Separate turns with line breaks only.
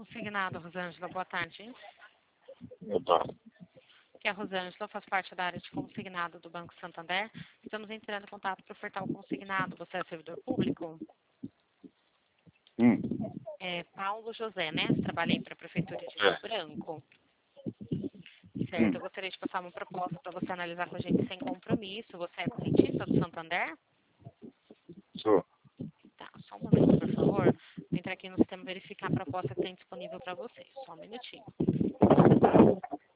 Consignado, Rosângela, boa tarde.
Boa tarde.
Aqui é a Rosângela, faz parte da área de consignado do Banco Santander. Estamos entrando em contato para ofertar o consignado. Você é servidor público? É Paulo José, né? Trabalhei para a Prefeitura de Rio Branco. Certo, eu gostaria de passar uma proposta para você analisar com a gente sem compromisso. Você é correntista do Santander?
Sou.
Tá, só um momento, por favor. Vou entrar aqui no sistema verificar a proposta que tem disponível para você. Só um minutinho.